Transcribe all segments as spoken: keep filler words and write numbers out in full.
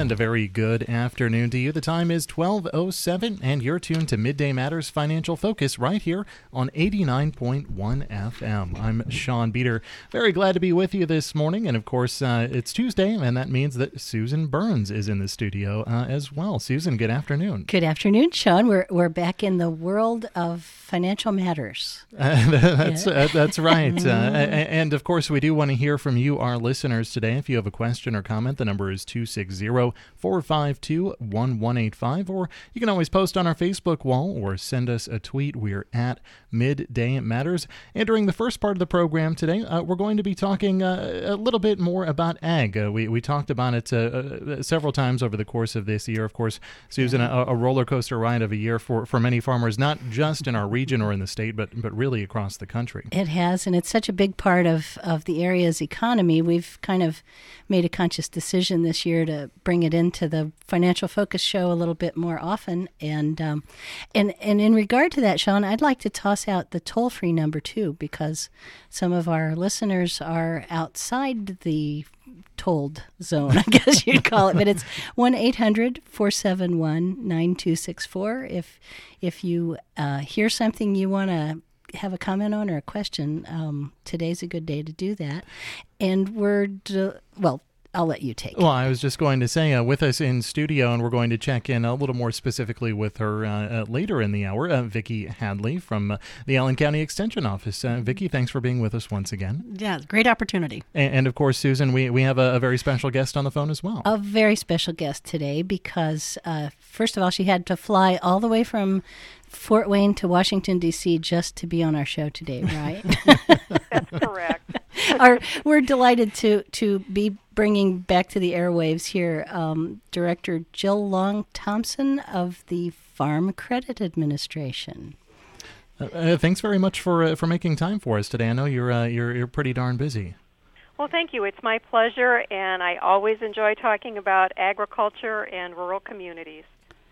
And a very good afternoon to you. The time is twelve oh seven, and you're tuned to Midday Matters Financial Focus right here on eighty-nine point one F M. I'm Sean Beater. Very glad to be with you this morning. And, of course, uh, it's Tuesday, and that means that Susan Burns is in the studio uh, as well. Susan, good afternoon. Good afternoon, Sean. We're we're back in the world of financial matters. Uh, that's uh, that's right. Uh, and, of course, we do want to hear from you, our listeners, today. If you have a question or comment, the number is two six zero, four five two, one one eight five, or you can always post on our Facebook wall or send us a tweet. We're at Midday Matters. And during the first part of the program today, uh, we're going to be talking uh, a little bit more about ag. Uh, we, we talked about it uh, uh, several times over the course of this year. Of course, Susan, a, a roller coaster ride of a year for, for many farmers, not just in our region or in the state, but, but really across the country. It has, and it's such a big part of, of the area's economy. We've kind of made a conscious decision this year to bring it into the Financial Focus show a little bit more often. And um, and and in regard to that, Sean, I'd like to toss out the toll-free number too, because some of our listeners are outside the tolled zone, I guess you'd call it. But it's one eight hundred, four seven one, nine two six four. If if you uh, hear something you want to have a comment on or a question, um, today's a good day to do that. And we're, d- well, I'll let you take it. Well, I was just going to say, uh, with us in studio, and we're going to check in a little more specifically with her uh, uh, later in the hour, uh, Vicki Hadley from uh, the Allen County Extension Office. Uh, Vicki, thanks for being with us once again. Yeah, great opportunity. And, and of course, Susan, we, we have a, a very special guest on the phone as well. A very special guest today because, uh, first of all, she had to fly all the way from Fort Wayne to Washington, D C just to be on our show today, right? That's correct. Our, we're delighted to, to be bringing back to the airwaves here um, Director Jill Long Thompson of the Farm Credit Administration. Uh, uh, thanks very much for uh, for making time for us today. I know you're uh, you're you're pretty darn busy. Well, thank you. It's my pleasure, and I always enjoy talking about agriculture and rural communities.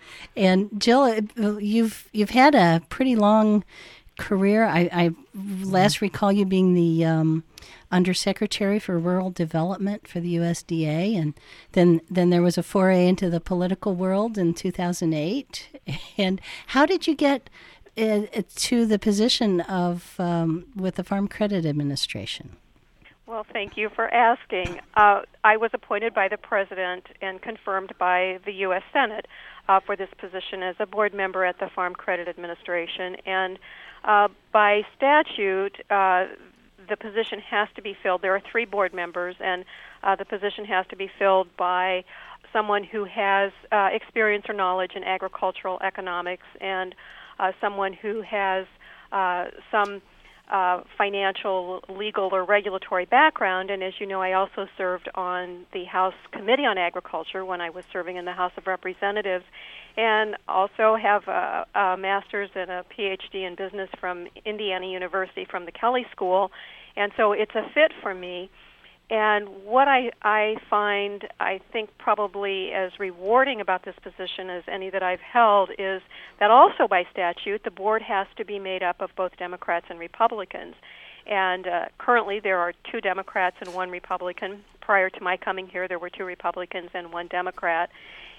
And Jill, you've you've had a pretty long career. I, I last recall you being the um, Undersecretary for Rural Development for the U S D A, and then then there was a foray into the political world in two thousand eight. And how did you get uh, to the position of um, with the Farm Credit Administration? Well, thank you for asking. Uh, I was appointed by the President and confirmed by the U S Senate uh, for this position as a board member at the Farm Credit Administration. And uh, by statute, uh, the position has to be filled. There are three board members, and uh, the position has to be filled by someone who has uh, experience or knowledge in agricultural economics and uh, someone who has uh, some Uh, financial, legal, or regulatory background. And as you know, I also served on the House Committee on Agriculture when I was serving in the House of Representatives, and also have a, a master's and a P H D in business from Indiana University from the Kelley School. And so it's a fit for me. And what I, I find, I think, probably as rewarding about this position as any that I've held is that also by statute, the board has to be made up of both Democrats and Republicans. And uh, currently there are two Democrats and one Republican. Prior to my coming here, there were two Republicans and one Democrat.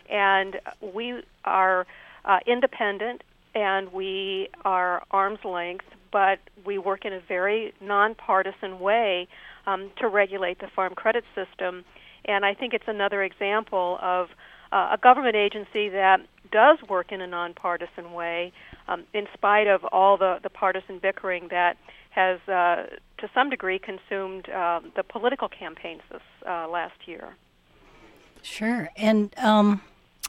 And we are uh, independent and we are arm's length, but we work in a very nonpartisan way Um, to regulate the farm credit system. And I think it's another example of uh, a government agency that does work in a nonpartisan way um, in spite of all the, the partisan bickering that has, uh, to some degree, consumed uh, the political campaigns this uh, last year. Sure. And um,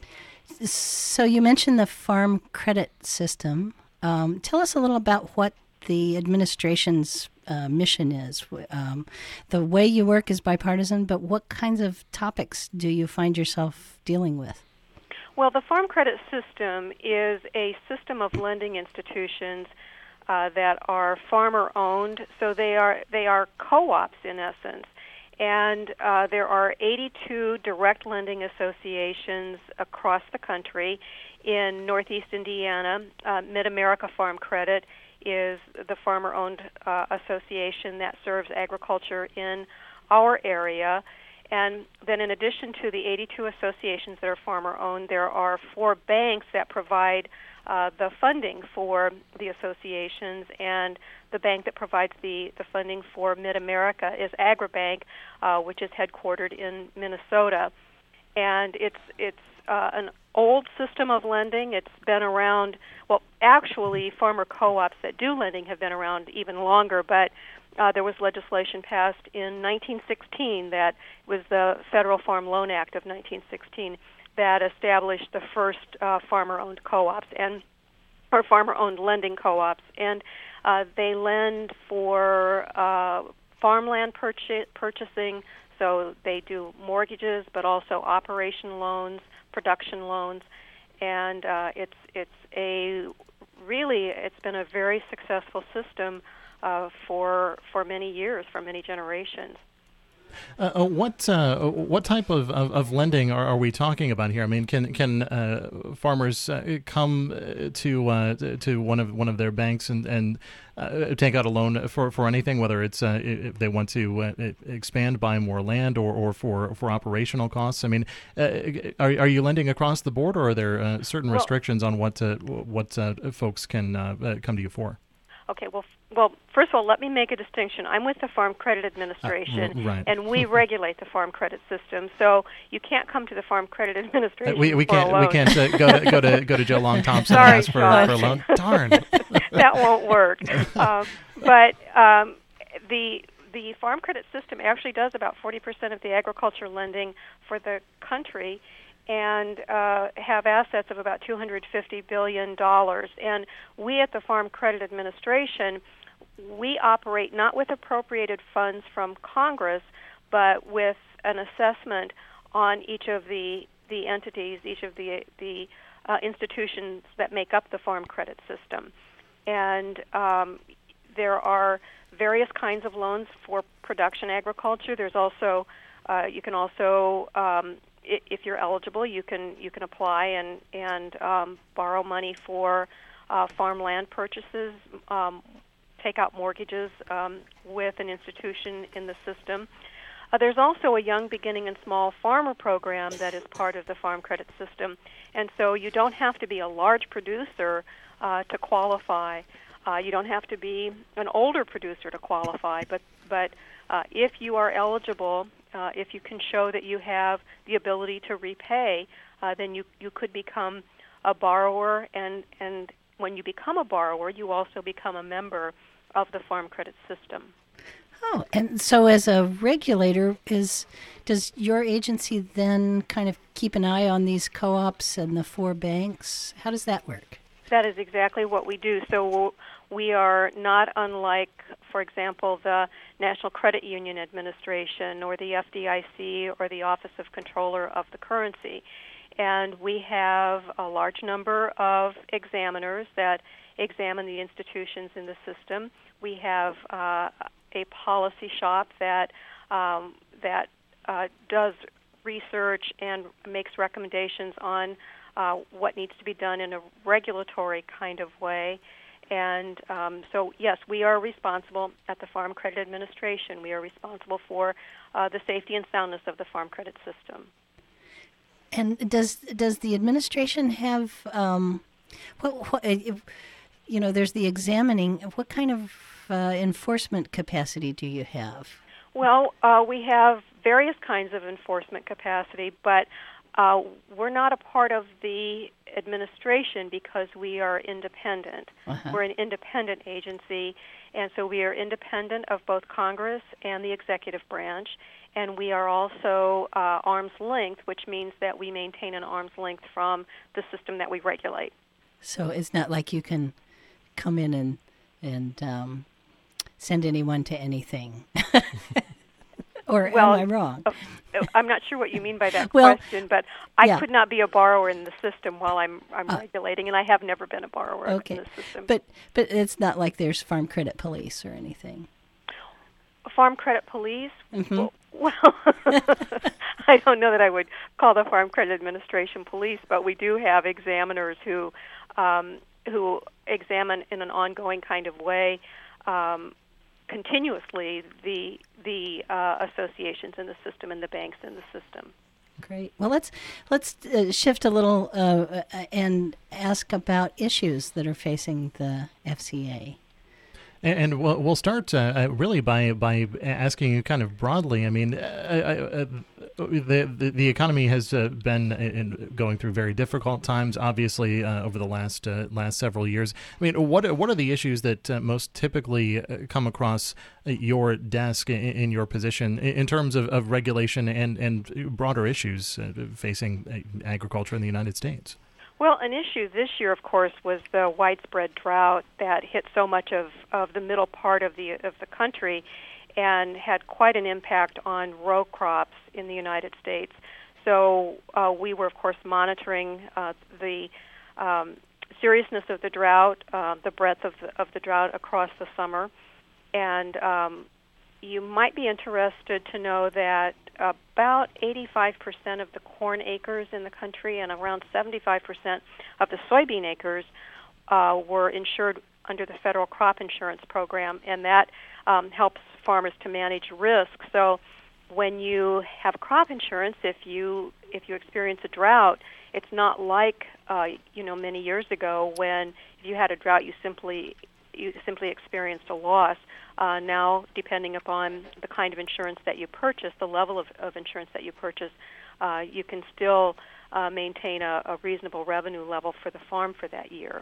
so you mentioned the farm credit system. Um, tell us a little about what the administration's Uh, mission is. Um, the way you work is bipartisan, but what kinds of topics do you find yourself dealing with? Well, the Farm Credit System is a system of lending institutions uh, that are farmer-owned, so they are they are co-ops in essence. And uh, there are eighty-two direct lending associations across the country. In Northeast Indiana, uh, Mid-America Farm Credit is the farmer-owned uh, association that serves agriculture in our area. And then in addition to the eighty-two associations that are farmer-owned, there are four banks that provide uh, the funding for the associations, and the bank that provides the, the funding for Mid-America is Agribank, uh, which is headquartered in Minnesota. And it's it's uh, an old system of lending. It's been around, well, actually, farmer co-ops that do lending have been around even longer, but uh, there was legislation passed in nineteen sixteen that was the Federal Farm Loan Act of nineteen sixteen that established the first uh, farmer-owned co-ops and or farmer-owned lending co-ops, and uh, they lend for uh, farmland purchase, purchasing. So they do mortgages, but also operation loans, production loans, and uh, it's it's a really it's been a very successful system uh, for for many years, for many generations. Uh, uh, what uh, what type of, of, of lending are, are we talking about here? I mean, can can uh, farmers uh, come to uh, to one of one of their banks and and uh, take out a loan for, for anything, whether it's uh, if they want to uh, expand, buy more land, or, or for for operational costs? I mean, uh, are are you lending across the board, or are there uh, certain well, restrictions on what uh, what uh, folks can uh, come to you for? Okay, well, well, first of all, let me make a distinction. I'm with the Farm Credit Administration, uh, right. and we regulate the farm credit system. So you can't come to the Farm Credit Administration. Uh, we we for can't a loan. we can't uh, go to go to go to Joe Long Thompson Sorry, and ask for, Sean. for a loan. Darn, that won't work. Um, but um, the the farm credit system actually does about forty percent of the agriculture lending for the country, and uh, have assets of about two hundred fifty billion dollars. And we at the Farm Credit Administration, we operate not with appropriated funds from Congress, but with an assessment on each of the, the entities, each of the, the uh, institutions that make up the farm credit system. And um, there are various kinds of loans for production agriculture. There's also, uh, you can also, um, if you're eligible, you can you can apply and and um, borrow money for uh, farmland purchases, um, take out mortgages um, with an institution in the system. Uh, there's also a Young Beginning and Small Farmer program that is part of the farm credit system, and so you don't have to be a large producer uh, to qualify. Uh, you don't have to be an older producer to qualify, but but uh, if you are eligible, uh, if you can show that you have the ability to repay, uh, then you you could become a borrower, and, and when you become a borrower, you also become a member of the farm credit system. Oh, and so as a regulator, is does your agency then kind of keep an eye on these co-ops and the four banks? How does that work? That is exactly what we do. So we are not unlike, for example, the National Credit Union Administration or the F D I C or the Office of Controller of the Currency. And we have a large number of examiners that examine the institutions in the system. We have uh, a policy shop that um, that uh, does research and makes recommendations on uh, what needs to be done in a regulatory kind of way. And um, so, yes, we are responsible at the Farm Credit Administration. We are responsible for uh, the safety and soundness of the farm credit system. And does does the administration have, um, what, what, if, you know, there's the examining, what kind of uh, enforcement capacity do you have? Well, uh, we have various kinds of enforcement capacity, but uh, we're not a part of the administration because we are independent. Uh-huh. We're an independent agency, and so we are independent of both Congress and the executive branch, and we are also uh, arm's length, which means that we maintain an arm's length from the system that we regulate. So it's not like you can come in and and um, send anyone to anything. Or well, am I wrong? Uh, I'm not sure what you mean by that well, question, but I yeah. could not be a borrower in the system while I'm I'm uh, regulating, and I have never been a borrower okay. in the system. But but it's not like there's farm credit police or anything. Farm credit police? Mm-hmm. Well, I don't know that I would call the Farm Credit Administration police, but we do have examiners who um, who examine in an ongoing kind of way um, continuously the the uh, associations in the system and the banks in the system. Great. Well, let's let's uh, shift a little uh, and ask about issues that are facing the F C A. And we'll we'll start uh, really by by asking you kind of broadly. I mean, uh, uh, the, the the economy has uh, been in going through very difficult times, obviously, uh, over the last uh, last several years. I mean, what what are the issues that uh, most typically come across your desk in, in your position in terms of, of regulation and and broader issues uh, facing agriculture in the United States? Well, an issue this year, of course, was the widespread drought that hit so much of, of the middle part of the of the country and had quite an impact on row crops in the United States. So uh, we were, of course, monitoring uh, the um, seriousness of the drought, uh, the breadth of the, of the drought across the summer. And um, you might be interested to know that about eighty-five percent of the corn acres in the country and around seventy-five percent of the soybean acres uh, were insured under the federal crop insurance program, and that um, helps farmers to manage risk. So when you have crop insurance, if you if you experience a drought, it's not like uh, you know many years ago when if you had a drought, you simply you simply experienced a loss. Uh, now, depending upon the kind of insurance that you purchase, the level of, of insurance that you purchase, uh, you can still uh, maintain a, a reasonable revenue level for the farm for that year.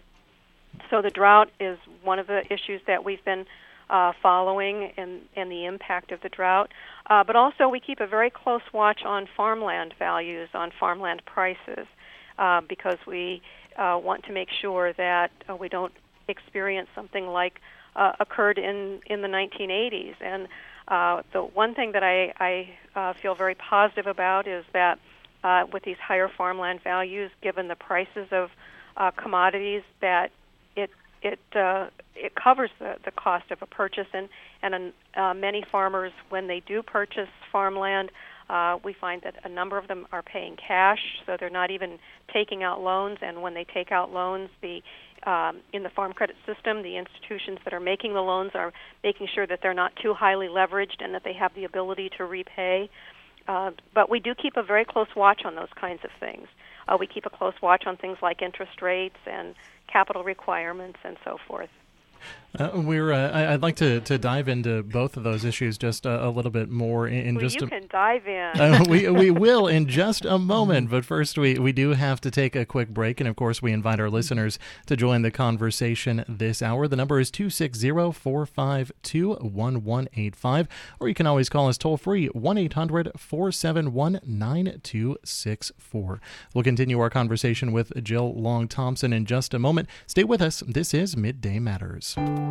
So the drought is one of the issues that we've been uh, following and, and the impact of the drought. Uh, but also we keep a very close watch on farmland values, on farmland prices, uh, because we uh, want to make sure that uh, we don't experience something like Uh, occurred in, in the nineteen eighties. And uh, the one thing that I, I uh, feel very positive about is that uh, with these higher farmland values, given the prices of uh, commodities, that it it uh, it covers the, the cost of a purchase. And, and uh, many farmers, when they do purchase farmland, uh, we find that a number of them are paying cash, so they're not even taking out loans. And when they take out loans, the Um, in the farm credit system, the institutions that are making the loans are making sure that they're not too highly leveraged and that they have the ability to repay. Uh, but we do keep a very close watch on those kinds of things. Uh, we keep a close watch on things like interest rates and capital requirements and so forth. Uh, we're. Uh, I'd like to, to dive into both of those issues just a, a little bit more in, in well, just. You a, can dive in. uh, we we will in just a moment, but first we, we do have to take a quick break, and of course we invite our listeners to join the conversation this hour. The number is two six zero, four five two, one one eight five, or you can always call us toll free one eight hundred, four seven one, nine two six four. We'll continue our conversation with Jill Long Thompson in just a moment. Stay with us. This is Midday Matters.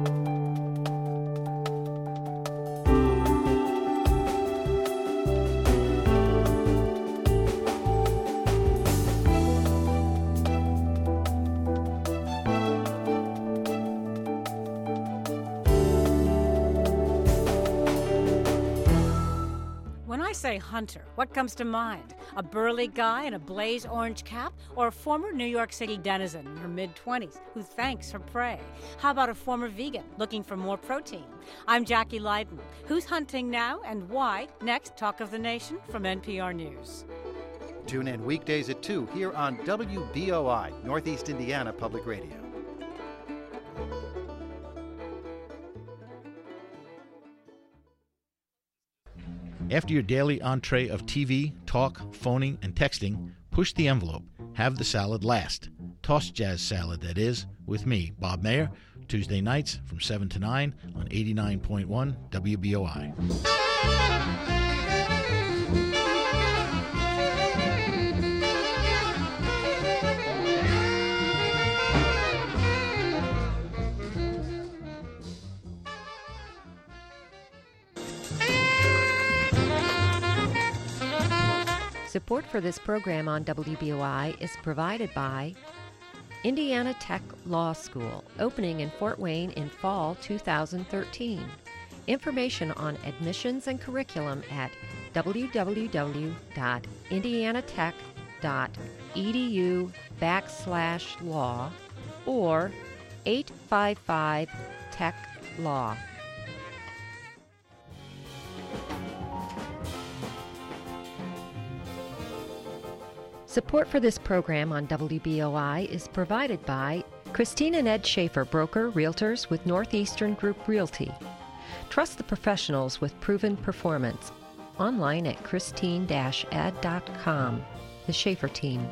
When I say hunter, what comes to mind? A burly guy in a blaze orange cap, or a former New York City denizen in her mid-twenties who thanks her prey? How about a former vegan looking for more protein? I'm Jackie Leiden. Who's hunting now and why? Next, Talk of the Nation from N P R News. Tune in weekdays at two here on W B O I, Northeast Indiana Public Radio. After your daily entree of T V, talk, phoning, and texting, push the envelope. Have the salad last. Tossed jazz salad, that is, with me, Bob Mayer, Tuesday nights from seven to nine on eighty-nine point one W B O I. Support for this program on W B O I is provided by Indiana Tech Law School, opening in Fort Wayne in fall two thousand thirteen. Information on admissions and curriculum at www.indianatech.edu backslash law or eight five five tech law. Support for this program on W B O I is provided by Christine and Ed Schaefer, broker, realtors with Northeastern Group Realty. Trust the professionals with proven performance. Online at christine dash ed dot com. The Schaefer Team.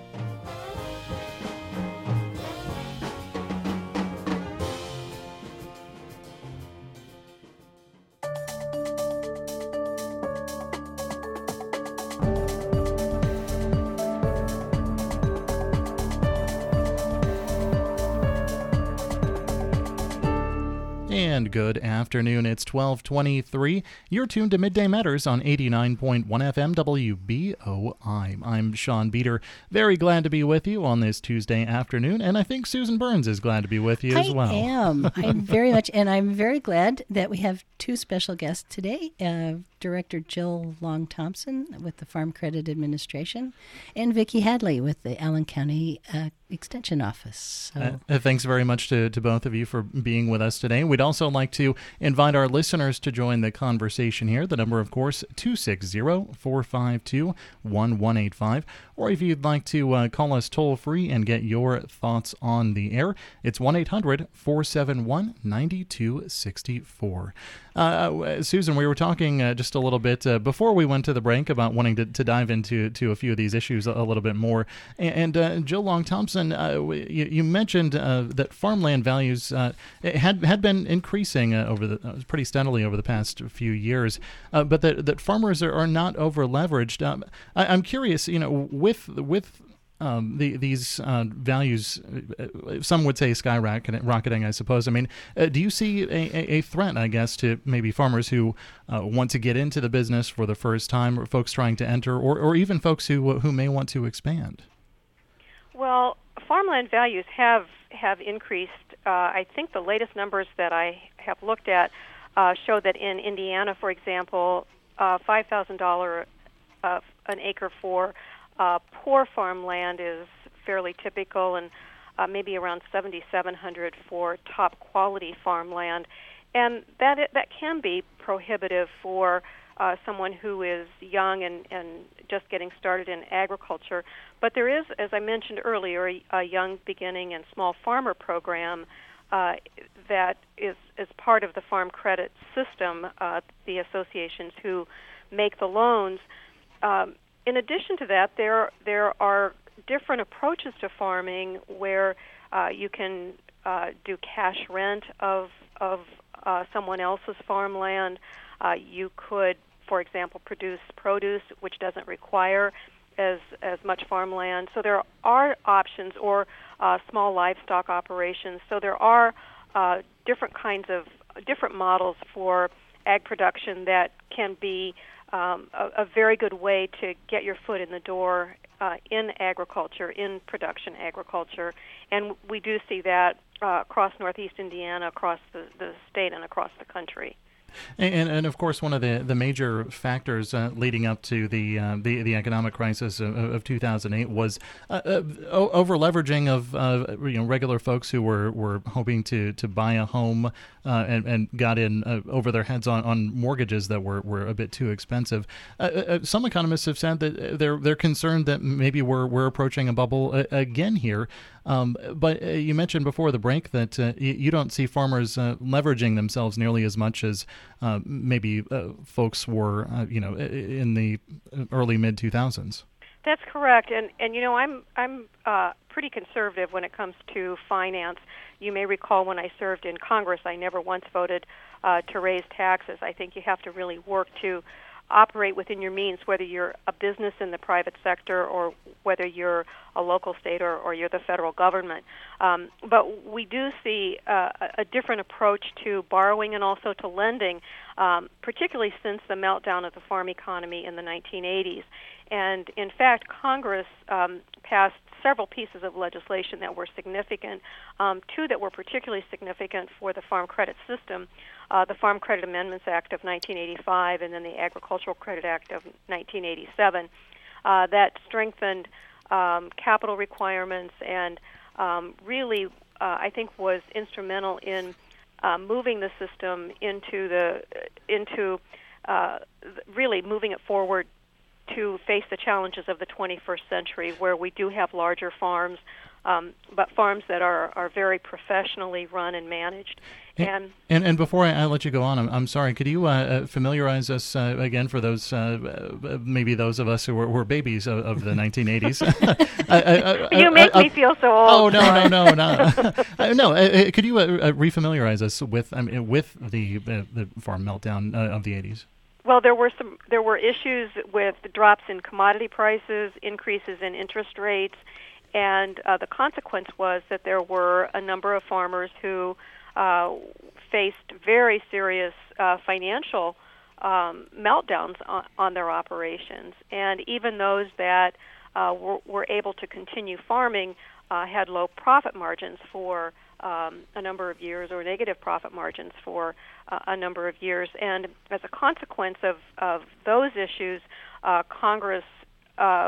And good afternoon. It's twelve twenty-three. You're tuned to Midday Matters on eighty-nine point one F M W B O I. I'm Sean Beater. Very glad to be with you on this Tuesday afternoon, and I think Susan Burns is glad to be with you as well. I am. I'm very much, and I'm very glad that we have two special guests today. Uh, Director Jill Long Thompson with the Farm Credit Administration, and Vicki Hadley with the Allen County uh, Extension Office. So. Uh, thanks very much to, to both of you for being with us today. We'd also like to invite our listeners to join the conversation here. The number, of course, two six zero, four five two, one one eight five. Or if you'd like to uh, call us toll-free and get your thoughts on the air, it's one eight hundred, four seven one, nine two six four. Uh, Susan, we were talking uh, just a little bit uh, before we went to the break about wanting to, to dive into to a few of these issues a, a little bit more. And uh, Jill Long Thompson, uh, you, you mentioned uh, that farmland values uh, had had been increasing uh, over the uh, pretty steadily over the past few years, uh, but that that farmers are, are not over leveraged. Um, I, I'm curious, you know, with with Um, the, these uh, values, uh, some would say skyrocketing, rocketing, I suppose. I mean, uh, do you see a, a threat, I guess, to maybe farmers who uh, want to get into the business for the first time, or folks trying to enter, or, or even folks who who may want to expand? Well, farmland values have have increased. Uh, I think the latest numbers that I have looked at uh, show that in Indiana, for example, uh, five thousand dollars uh, an acre for Uh, poor farmland is fairly typical, and uh, maybe around seventy-seven hundred dollars for top quality farmland, and that it, that can be prohibitive for uh, someone who is young and, and just getting started in agriculture. But there is, as I mentioned earlier, a, a young beginning and small farmer program uh, that is is part of the farm credit system. Uh, the associations who make the loans. Um, In addition to that, there there are different approaches to farming where uh, you can uh, do cash rent of of uh, someone else's farmland. Uh, you could, for example, produce produce which doesn't require as as much farmland. So there are options, or uh, small livestock operations. So there are uh, different kinds of different models for ag production that can be Um, a, a very good way to get your foot in the door uh, in agriculture, in production agriculture. And we do see that uh, across Northeast Indiana, across the, the state, and across the country. And, and of course, one of the, the major factors uh, leading up to the, uh, the the economic crisis of, of two thousand eight was uh, uh, over leveraging of uh, you know regular folks who were, were hoping to, to buy a home uh, and, and got in uh, over their heads on, on mortgages that were, were a bit too expensive. Uh, uh, some economists have said that they're they're concerned that maybe we're we're approaching a bubble uh, again here. Um, but uh, you mentioned before the break that uh, you, you don't see farmers uh, leveraging themselves nearly as much as uh, maybe uh, folks were, uh, you know, in the early mid two thousands. That's correct, and and you know I'm I'm uh, pretty conservative when it comes to finance. You may recall when I served in Congress, I never once voted uh, to raise taxes. I think you have to really work to operate within your means, whether you're a business in the private sector or whether you're a local, state, or, or you're the federal government. Um, but we do see uh, a different approach to borrowing and also to lending, um, particularly since the meltdown of the farm economy in the nineteen eighties. And in fact, Congress um, passed several pieces of legislation that were significant, um, two that were particularly significant for the farm credit system, uh, the Farm Credit Amendments Act of nineteen eighty-five and then the Agricultural Credit Act of nineteen eighty-seven, uh, that strengthened um, capital requirements and um, really, uh, I think, was instrumental in uh, moving the system into the into uh, really moving it forward to face the challenges of the twenty-first century, where we do have larger farms, um, but farms that are, are very professionally run and managed. And and, and before I, I let you go on, I'm, I'm sorry. Could you uh, familiarize us uh, again for those uh, maybe those of us who were, were babies of, of the nineteen eighties? I, I, I, you make I, I, me feel so old. Oh no no no no uh, no! Uh, could you uh, uh, refamiliarize us with I mean, with the uh, the farm meltdown uh, of the eighties? Well, there were some there were issues with drops in commodity prices, increases in interest rates, and uh, the consequence was that there were a number of farmers who Uh, faced very serious uh, financial um, meltdowns on, on their operations. And even those that uh, were, were able to continue farming uh, had low profit margins for um, a number of years, or negative profit margins for uh, a number of years. And as a consequence of, of those issues, uh, Congress uh,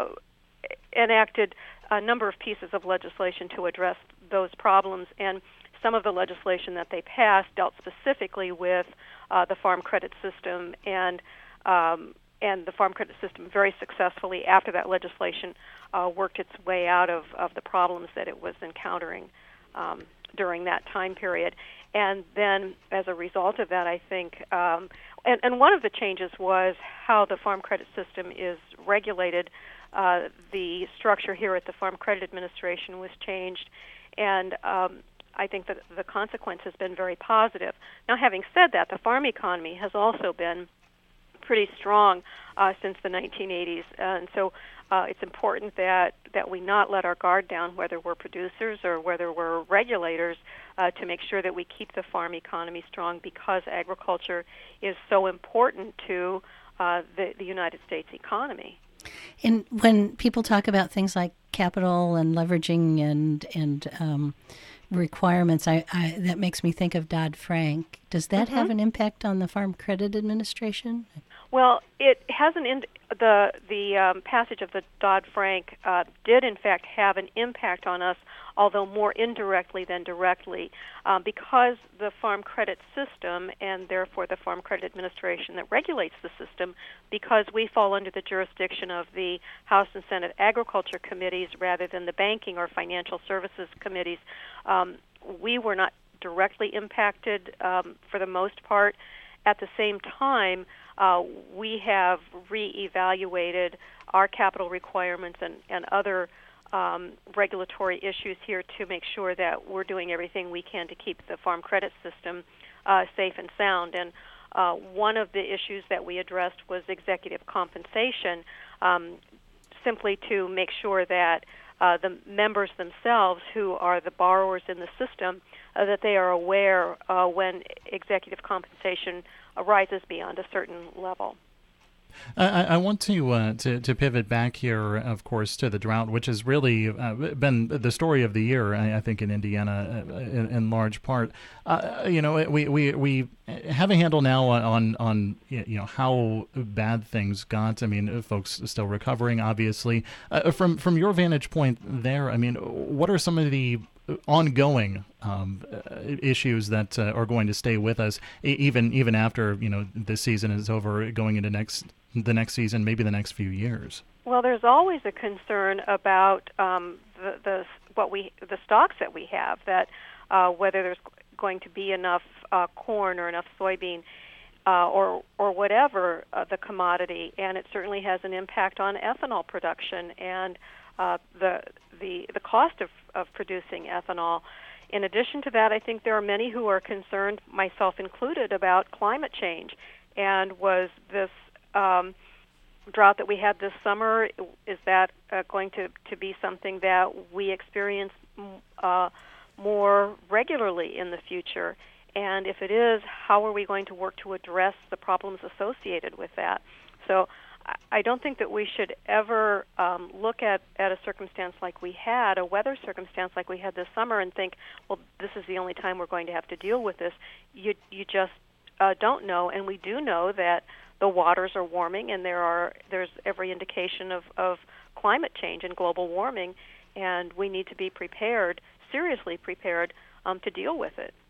enacted a number of pieces of legislation to address those problems. And some of the legislation that they passed dealt specifically with uh, the farm credit system, and um, and the farm credit system very successfully, after that legislation, uh, worked its way out of, of the problems that it was encountering um, during that time period. And then, as a result of that, I think, um, and, and one of the changes was how the farm credit system is regulated. Uh, the structure here at the Farm Credit Administration was changed, and um, I think that the consequence has been very positive. Now, having said that, the farm economy has also been pretty strong uh, since the nineteen eighties, and so uh, it's important that, that we not let our guard down, whether we're producers or whether we're regulators, uh, to make sure that we keep the farm economy strong, because agriculture is so important to uh, the, the United States economy. And when people talk about things like capital and leveraging and and um, requirements, I, I that makes me think of Dodd-Frank. Does that mm-hmm. have an impact on the Farm Credit Administration? Well, it has an in, the the um, passage of the Dodd-Frank uh, did in fact have an impact on us, although more indirectly than directly, uh, because the Farm Credit System, and therefore the Farm Credit Administration that regulates the system, because we fall under the jurisdiction of the House and Senate Agriculture Committees rather than the Banking or Financial Services Committees, um, we were not directly impacted um, for the most part. At the same time, uh, we have reevaluated our capital requirements and, and other um, regulatory issues here to make sure that we're doing everything we can to keep the farm credit system uh, safe and sound. And uh, one of the issues that we addressed was executive compensation, um, simply to make sure that uh, the members themselves, who are the borrowers in the system, uh, that they are aware uh, when executive compensation arises beyond a certain level. I, I want to, uh, to to pivot back here, of course, to the drought, which has really uh, been the story of the year, I, I think, in Indiana, uh, in, in large part. Uh, you know, we, we we have a handle now on on you know how bad things got. I mean, folks still recovering, obviously. Uh, from from your vantage point there, I mean, what are some of the ongoing um, uh, issues that uh, are going to stay with us even even after you know this season is over, going into next the next season, maybe the next few years? Well, there's always a concern about um, the, the what we the stocks that we have, that uh, whether there's going to be enough uh, corn or enough soybean uh, or or whatever uh, the commodity, and it certainly has an impact on ethanol production and uh, the the the cost of, of producing ethanol. In addition to that, I think there are many who are concerned, myself included, about climate change. And was this um, drought that we had this summer, is that uh, going to, to be something that we experience uh, more regularly in the future? And if it is, how are we going to work to address the problems associated with that? So I don't think that we should ever um, look at, at a circumstance like we had, a weather circumstance like we had this summer, and think, well, this is the only time we're going to have to deal with this. You you just uh, don't know, and we do know that the waters are warming, and there are there's every indication of, of climate change and global warming, and we need to be prepared, seriously prepared, um, to deal with it.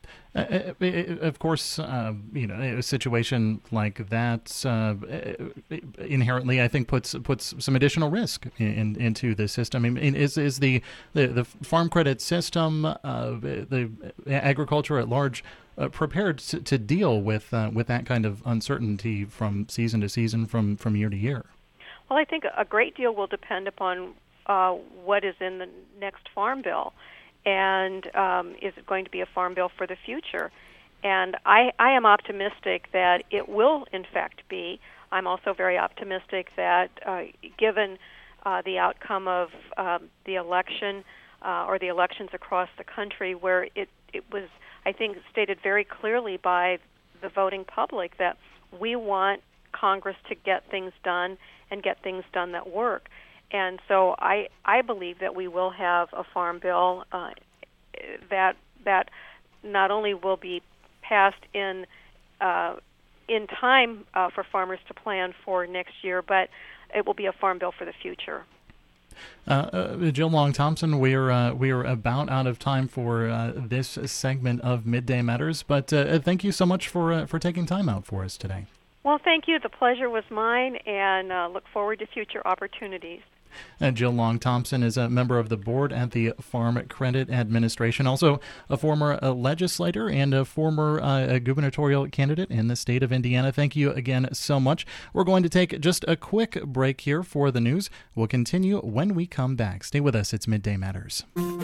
Uh, of course, uh, you know, a situation like that uh, inherently, I think, puts puts some additional risk in, into the system. I mean, is is the the, the farm credit system, uh, the agriculture at large, uh, prepared to, to deal with uh, with that kind of uncertainty from season to season, from, from year to year? Well, I think a great deal will depend upon uh, what is in the next farm bill. And um, is it going to be a farm bill for the future? And I, I am optimistic that it will, in fact, be. I'm also very optimistic that uh, given uh, the outcome of um, the election uh, or the elections across the country, where it, it was, I think, stated very clearly by the voting public that we want Congress to get things done and get things done that work. And so I, I believe that we will have a farm bill uh, that that not only will be passed in uh, in time uh, for farmers to plan for next year, but it will be a farm bill for the future. Uh, uh, Jill Long Thompson, we're uh, we're about out of time for uh, this segment of Midday Matters, but uh, thank you so much for uh, for taking time out for us today. Well, thank you. The pleasure was mine, and uh, look forward to future opportunities. Uh, Jill Long Thompson is a member of the board at the Farm Credit Administration, also a former uh, legislator and a former uh, gubernatorial candidate in the state of Indiana. Thank you again so much. We're going to take just a quick break here for the news. We'll continue when we come back. Stay with us. It's Midday Matters.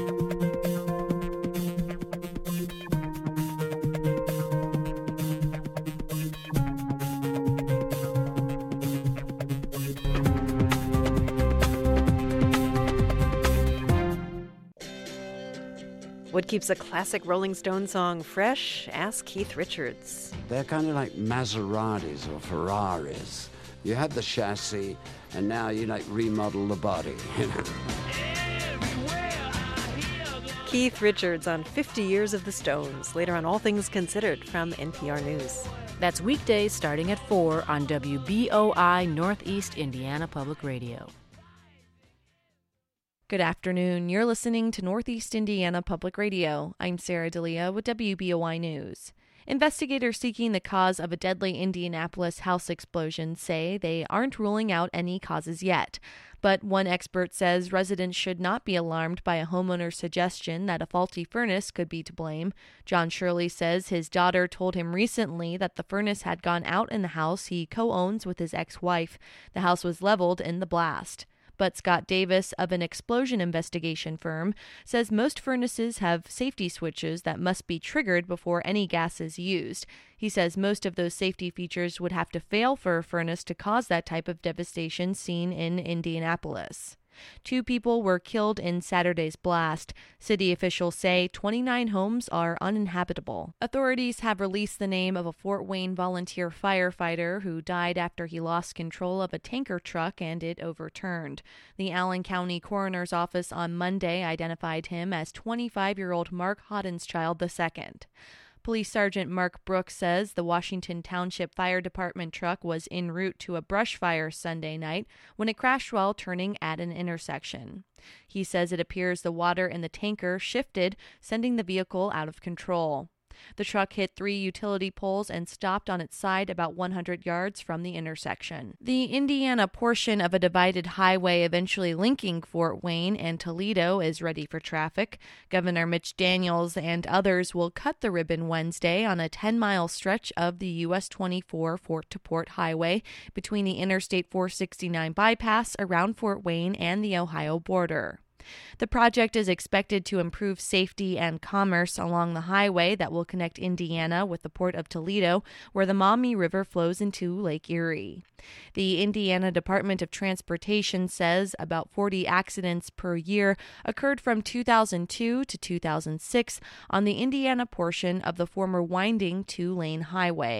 What keeps a classic Rolling Stone song fresh? Ask Keith Richards. They're kind of like Maseratis or Ferraris. You had the chassis, and now you like remodel the body. You know? Keith Richards on fifty years of the Stones, later on All Things Considered from N P R News. That's weekdays starting at four on W B O I Northeast Indiana Public Radio. Good afternoon. You're listening to Northeast Indiana Public Radio. I'm Sarah D'Elia with W B O I News. Investigators seeking the cause of a deadly Indianapolis house explosion say they aren't ruling out any causes yet. But one expert says residents should not be alarmed by a homeowner's suggestion that a faulty furnace could be to blame. John Shirley says his daughter told him recently that the furnace had gone out in the house he co-owns with his ex-wife. The house was leveled in the blast. But Scott Davis of an explosion investigation firm says most furnaces have safety switches that must be triggered before any gas is used. He says most of those safety features would have to fail for a furnace to cause that type of devastation seen in Indianapolis. Two people were killed in Saturday's blast. City officials say twenty-nine homes are uninhabitable. Authorities have released the name of a Fort Wayne volunteer firefighter who died after he lost control of a tanker truck and it overturned. The Allen County Coroner's Office on Monday identified him as twenty-five-year-old Mark Hodenschild the second. Police Sergeant Mark Brooks says the Washington Township Fire Department truck was en route to a brush fire Sunday night when it crashed while turning at an intersection. He says it appears the water in the tanker shifted, sending the vehicle out of control. The truck hit three utility poles and stopped on its side about one hundred yards from the intersection. The Indiana portion of a divided highway eventually linking Fort Wayne and Toledo is ready for traffic. Governor Mitch Daniels and others will cut the ribbon Wednesday on a ten-mile stretch of the U S twenty-four Fort-to-Port Highway between the Interstate four sixty-nine bypass around Fort Wayne and the Ohio border. The project is expected to improve safety and commerce along the highway that will connect Indiana with the Port of Toledo, where the Maumee River flows into Lake Erie. The Indiana Department of Transportation says about forty accidents per year occurred from two thousand two to two thousand six on the Indiana portion of the former winding two-lane highway.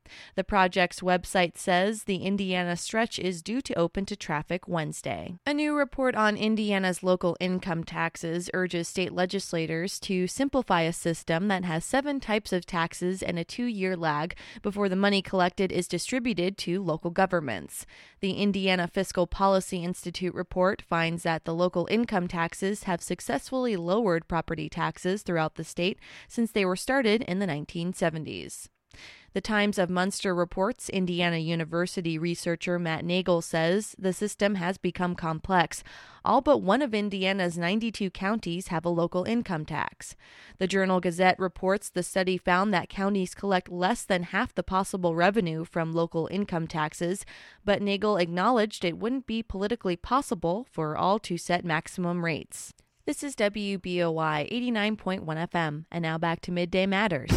The project's website says the Indiana stretch is due to open to traffic Wednesday. A new report on Indiana's local income taxes urges state legislators to simplify a system that has seven types of taxes and a two-year lag before the money collected is distributed to local governments. The Indiana Fiscal Policy Institute report finds that the local income taxes have successfully lowered property taxes throughout the state since they were started in the nineteen seventies. The Times of Munster reports Indiana University researcher Matt Nagel says the system has become complex. All but one of Indiana's ninety-two counties have a local income tax. The Journal-Gazette reports the study found that counties collect less than half the possible revenue from local income taxes, but Nagel acknowledged it wouldn't be politically possible for all to set maximum rates. This is W B O I eighty-nine point one F M, and now back to Midday Matters.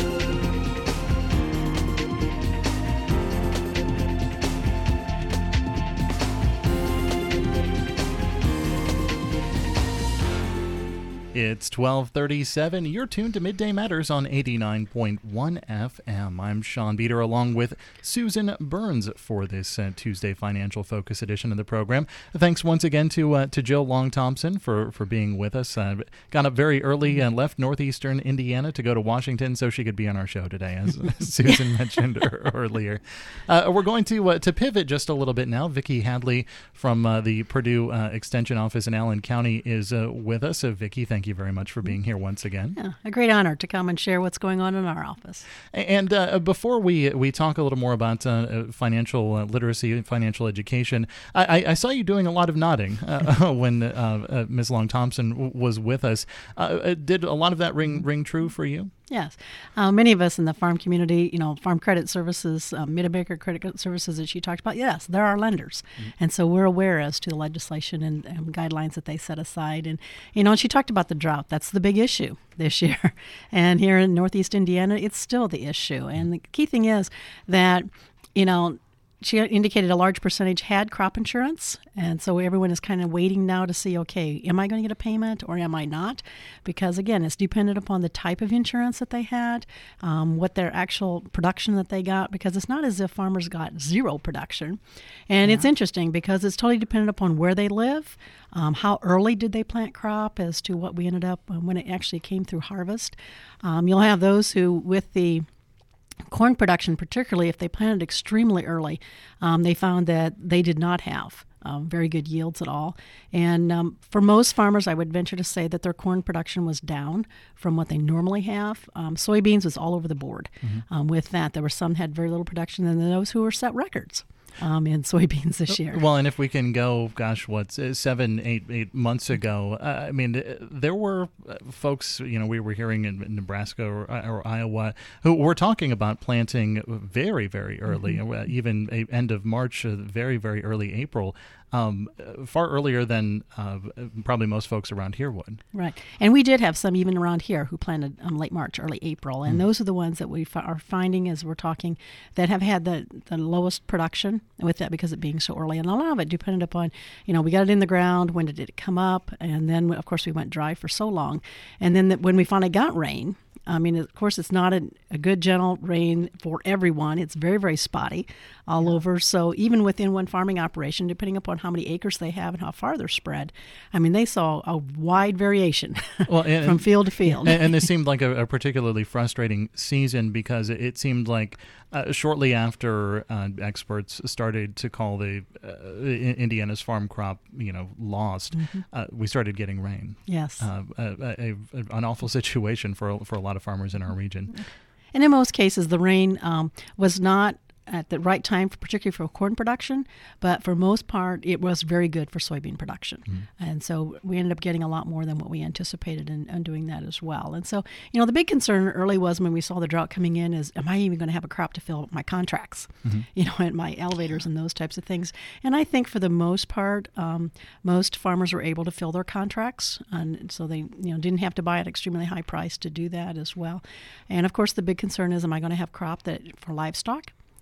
It's twelve thirty-seven. You're tuned to Midday Matters on eighty-nine point one F M. I'm Sean Beater along with Susan Burns for this uh, Tuesday Financial Focus edition of the program. Thanks once again to uh, to Jill Long-Thompson for, for being with us. Uh, got up very early and left northeastern Indiana to go to Washington so she could be on our show today, as Susan mentioned earlier. Uh, we're going to uh, to pivot just a little bit now. Vicki Hadley from uh, the Purdue uh, Extension Office in Allen County is uh, with us. Uh, Vicki, thank you very much for being here once again. Yeah, a great honor to come and share what's going on in our office. And uh, before we we talk a little more about uh, financial uh, literacy and financial education, I, I saw you doing a lot of nodding uh, when uh, uh, Miz Long-Thompson w- was with us. Uh, did a lot of that ring ring true for you? Yes. Uh, many of us in the farm community, you know, Farm Credit Services, um, Mid-America Credit Services that she talked about, yes, they're our lenders. Mm-hmm. And so we're aware as to the legislation and, and guidelines that they set aside. And, you know, and she talked about the drought. That's the big issue this year. And here in Northeast Indiana, it's still the issue. And the key thing is that, you know, she indicated a large percentage had crop insurance, and so everyone is kind of waiting now to see, okay, am I going to get a payment or am I not? Because, again, it's dependent upon the type of insurance that they had, um, what their actual production that they got, because it's not as if farmers got zero production. And yeah. It's interesting because it's totally dependent upon where they live, um, how early did they plant crop as to what we ended up when it actually came through harvest. Um, you'll have those who, with the corn production, particularly if they planted extremely early, um, they found that they did not have um, very good yields at all. And um, for most farmers, I would venture to say that their corn production was down from what they normally have. Um, soybeans was all over the board. Mm-hmm. Um, with that, there were some had very little production, and those who were set records. Um, in soybeans this year. Well, and if we can go, gosh, what's uh, seven, eight, eight months ago? Uh, I mean, uh, there were uh, folks, you know, we were hearing in Nebraska or, or Iowa who were talking about planting very, very early, mm-hmm. uh, even a, end of March, uh, very, very early April. Um, far earlier than uh, probably most folks around here would. Right. And we did have some even around here who planted um, late March, early April. And mm. those are the ones that we f- are finding as we're talking that have had the, the lowest production with that because it being so early. And a lot of it depended upon, you know, we got it in the ground, when did it come up? And then, of course, we went dry for so long. And then the, when we finally got rain, I mean, of course, it's not a, a good, gentle rain for everyone. It's very, very spotty all yeah. over. So even within one farming operation, depending upon how many acres they have and how far they're spread, I mean, they saw a wide variation well, and, from field to field. And, and this seemed like a, a particularly frustrating season because it, it seemed like uh, shortly after uh, experts started to call the uh, Indiana's farm crop, you know, lost, mm-hmm. uh, we started getting rain. Yes. Uh, a, a, a, an awful situation for, for a lot of farmers in our region. And in most cases, the rain um, was not at the right time, for, particularly for corn production, but for most part, it was very good for soybean production. Mm. And so we ended up getting a lot more than what we anticipated in, in doing that as well. And so, you know, the big concern early was when we saw the drought coming in is, am I even going to have a crop to fill my contracts, mm-hmm. you know, and my elevators and those types of things. And I think for the most part, um, most farmers were able to fill their contracts. And so they, you know, didn't have to buy at extremely high price to do that as well. And of course, the big concern is, am I going to have crop that for livestock?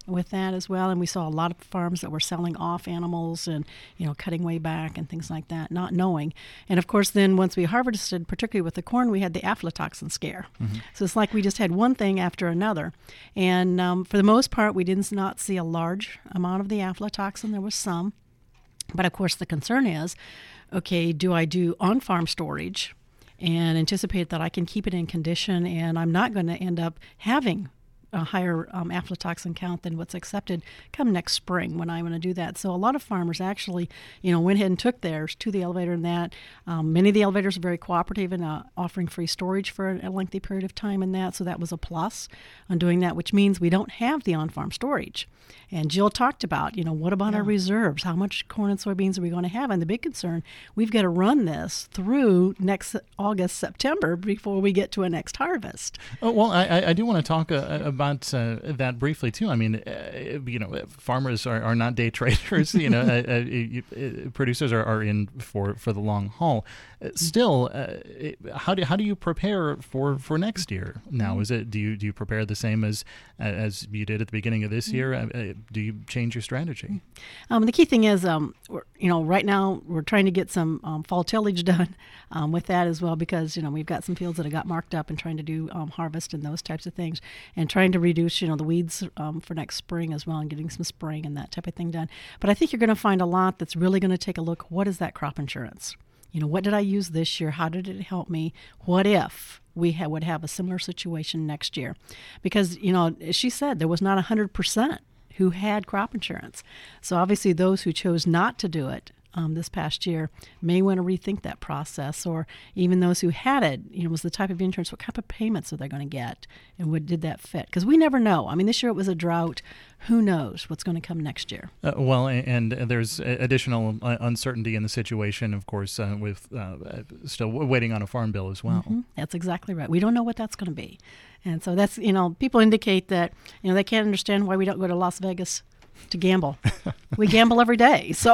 with that as well. And we saw a lot of farms that were selling off animals and, you know, cutting way back and things like that, not knowing. And of course, then once we harvested, particularly with the corn, we had the aflatoxin scare. Mm-hmm. So it's like we just had one thing after another. And um, for the most part, we did not see a large amount of the aflatoxin. There was some. But of course, the concern is, okay, do I do on-farm storage and anticipate that I can keep it in condition and I'm not going to end up having a higher um, aflatoxin count than what's accepted come next spring when I'm going to do that. So a lot of farmers actually, you know, went ahead and took theirs to the elevator and that. Um, many of the elevators are very cooperative in uh, offering free storage for a lengthy period of time in that. So that was a plus on doing that, which means we don't have the on-farm storage. And Jill talked about, you know, what about yeah. our reserves? How much corn and soybeans are we going to have? And the big concern, we've got to run this through next August, September before we get to a next harvest. Oh, well, I, I do want to talk uh, about uh, that briefly, too. I mean, uh, you know, farmers are, are not day traders. You know, uh, uh, producers are, are in for, for the long haul. Uh, still, uh, how do how do you prepare for, for next year now? Is it do you do you prepare the same as as you did at the beginning of this year? Uh, do you change your strategy? Um, the key thing is, um, we're, you know, right now we're trying to get some um, fall tillage done um, with that as well, because, you know, we've got some fields that have got marked up and trying to do um, harvest and those types of things, and trying to reduce, you know, the weeds um, for next spring as well, and getting some spraying and that type of thing done. But I think you're going to find a lot that's really going to take a look. What is that crop insurance? You know, what did I use this year? How did it help me? What if we ha- would have a similar situation next year? Because, you know, as she said, there was not one hundred percent who had crop insurance. So obviously those who chose not to do it um, this past year may want to rethink that process, or even those who had it, you know, was the type of insurance, what type of payments are they going to get, and what did that fit? Because we never know. I mean, this year it was a drought. Who knows what's going to come next year? Uh, well, and, and there's additional uh, uncertainty in the situation, of course, uh, with uh, still waiting on a farm bill as well. Mm-hmm. That's exactly right. We don't know what that's going to be. And so that's, you know, people indicate that, you know, they can't understand why we don't go to Las Vegas to gamble. We gamble every day. So,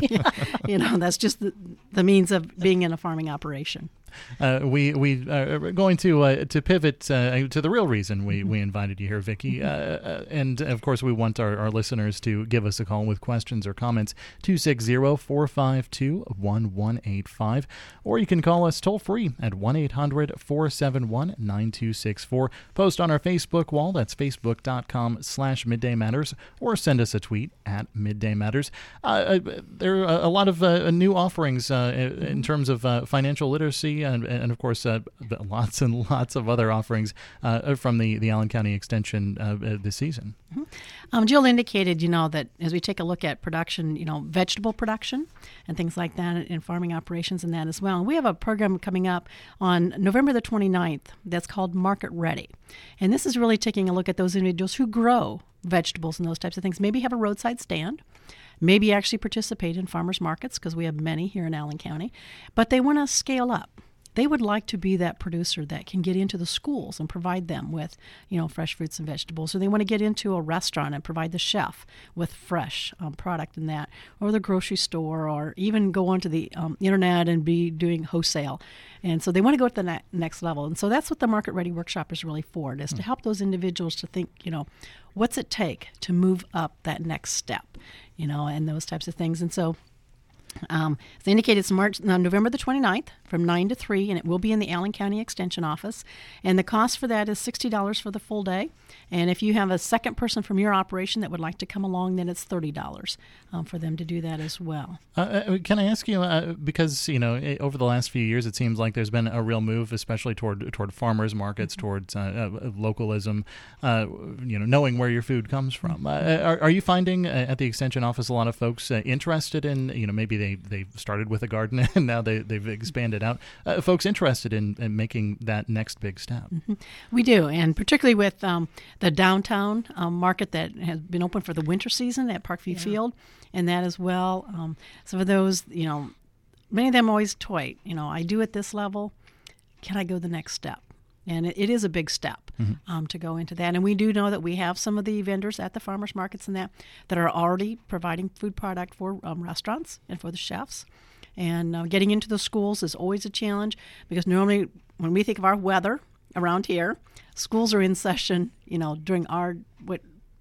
you know, that's just the, the means of being in a farming operation. Uh, we we are going to uh, to pivot uh, to the real reason we, we invited you here, Vicki. Uh, uh, and, of course, we want our, our listeners to give us a call with questions or comments, two six zero, four five two, one one eight five. Or you can call us toll-free at one eight hundred, four seven one, nine two six four. Post on our Facebook wall, that's facebook.com slash Midday Matters, or send us a tweet at Midday Matters. Uh, there are a lot of uh, new offerings uh, in terms of uh, financial literacy, And, and of course, uh, lots and lots of other offerings uh, from the, the Allen County Extension uh, this season. Mm-hmm. Um, Jill indicated, you know, that as we take a look at production, you know, vegetable production and things like that in farming operations and that as well. And we have a program coming up on November the twenty-ninth that's called Market Ready. And this is really taking a look at those individuals who grow vegetables and those types of things, maybe have a roadside stand, maybe actually participate in farmers markets, because we have many here in Allen County, but they want to scale up. They would like to be that producer that can get into the schools and provide them with, you know, fresh fruits and vegetables. Or they want to get into a restaurant and provide the chef with fresh um, product in that, or the grocery store, or even go onto the um, internet and be doing wholesale. And so they want to go to the ne- next level. And so that's what the Market Ready Workshop is really for, is mm. to help those individuals to think, you know, what's it take to move up that next step, you know, and those types of things. And so Um, as indicated, it's March, no, November the twenty-ninth from nine to three, and it will be in the Allen County Extension Office. And the cost for that is sixty dollars for the full day. And if you have a second person from your operation that would like to come along, then it's thirty dollars um, for them to do that as well. Uh, can I ask you, uh, because, you know, over the last few years, it seems like there's been a real move, especially toward toward farmers markets, mm-hmm. towards uh, uh, localism, uh, you know, knowing where your food comes from. Uh, are, are you finding uh, at the Extension Office a lot of folks uh, interested in, you know, maybe they They, they started with a garden and now they, they've expanded out. Uh, folks interested in, in making that next big step. Mm-hmm. We do, and particularly with um, the downtown um, market that has been open for the winter season at Parkview yeah. Field, and that as well. Um, so for those, you know, many of them always toy, you know, I do at this level, can I go the next step? And it, it is a big step mm-hmm. um, to go into that. And we do know that we have some of the vendors at the farmers markets and that that are already providing food product for um, restaurants and for the chefs. And uh, getting into the schools is always a challenge, because normally when we think of our weather around here, schools are in session, you know, during our what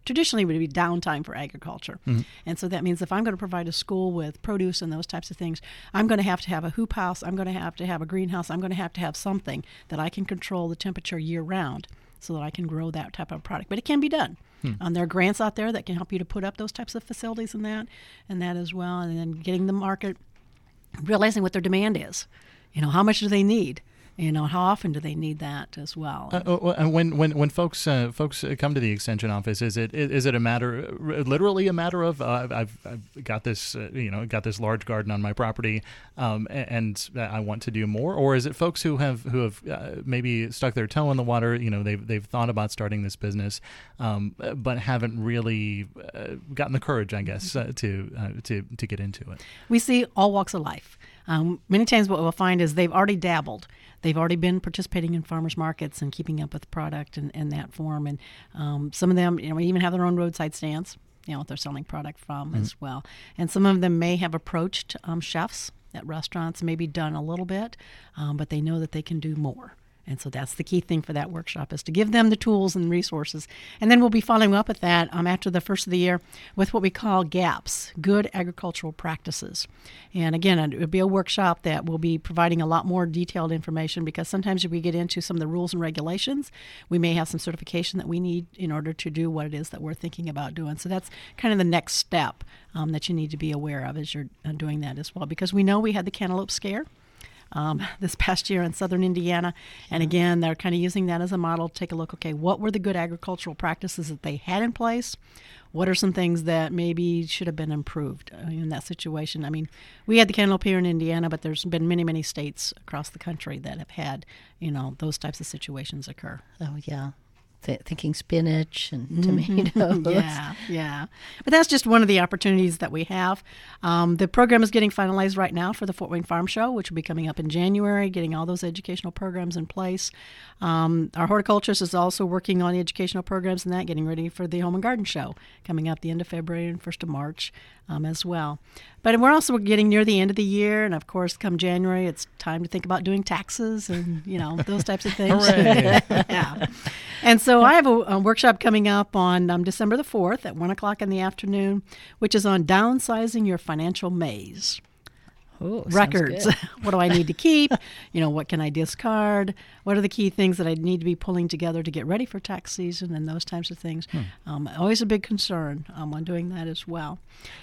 traditionally would be downtime for agriculture. Mm-hmm. And so that means if I'm going to provide a school with produce and those types of things, I'm going to have to have a hoop house, I'm going to have to have a greenhouse, I'm going to have to have something that I can control the temperature year-round so that I can grow that type of product. But it can be done. Hmm. Um, there are grants out there that can help you to put up those types of facilities and that, and that as well, and then getting the market, realizing what their demand is. You know, how much do they need? You know, how often do they need that as well? Uh, when when when folks uh, folks come to the extension office, is it is it a matter, literally a matter of uh, I've I've got this uh, you know got this large garden on my property, um, and I want to do more, or is it folks who have who have uh, maybe stuck their toe in the water? You know, they've they've thought about starting this business, um, but haven't really uh, gotten the courage, I guess, uh, to uh, to to get into it. We see all walks of life. Um, many times what we'll find is they've already dabbled. They've already been participating in farmers markets and keeping up with the product in, in that form. And um, some of them, you know, even have their own roadside stands, you know, what they're selling product from mm-hmm. as well. And some of them may have approached um, chefs at restaurants, maybe done a little bit, um, but they know that they can do more. And so that's the key thing for that workshop, is to give them the tools and resources. And then we'll be following up with that um, after the first of the year with what we call GAPS, Good Agricultural Practices. And again, it will be a workshop that will be providing a lot more detailed information, because sometimes if we get into some of the rules and regulations, we may have some certification that we need in order to do what it is that we're thinking about doing. So that's kind of the next step um, that you need to be aware of as you're uh, doing that as well, because we know we had the cantaloupe scare Um, this past year in southern Indiana. And again, they're kind of using that as a model to take a look, okay, what were the good agricultural practices that they had in place? What are some things that maybe should have been improved uh, in that situation? I mean, we had the cantaloupe here in Indiana, but there's been many, many states across the country that have had, you know, those types of situations occur. Oh, yeah. Th- thinking spinach and mm-hmm. tomatoes. Yeah, yeah. But that's just one of the opportunities that we have. Um, the program is getting finalized right now for the Fort Wayne Farm Show, which will be coming up in January, getting all those educational programs in place. Um, our horticulturist is also working on the educational programs and that, getting ready for the Home and Garden Show coming up the end of February and first of March um, as well. But we're also getting near the end of the year, and of course, come January, it's time to think about doing taxes and, you know, those types of things. Yeah. And so I have a, a workshop coming up on um, December the fourth at one o'clock in the afternoon, which is on downsizing your financial maze. Ooh, records. What do I need to keep? You know, what can I discard? What are the key things that I need to be pulling together to get ready for tax season and those types of things? Hmm. Um, always a big concern um, on doing that as well.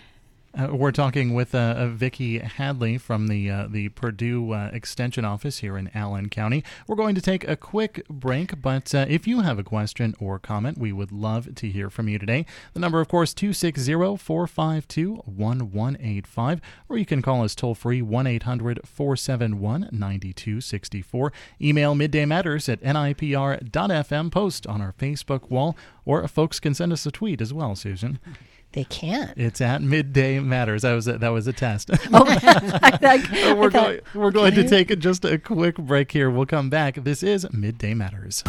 Uh, we're talking with uh, uh, Vicki Hadley from the uh, the Purdue uh, Extension Office here in Allen County. We're going to take a quick break, but uh, if you have a question or comment, we would love to hear from you today. The number, of course, two six zero, four five two, one one eight five, or you can call us toll-free one eight hundred, four seven one, nine two six four. Email Midday Matters at N I P R dot F M, post on our Facebook wall, or folks can send us a tweet as well, Susan. They can't. It's at Midday Matters. That was a, that was a test. Oh, I, I, we're I thought, going, we're going to take just a quick break here. We'll come back. This is Midday Matters.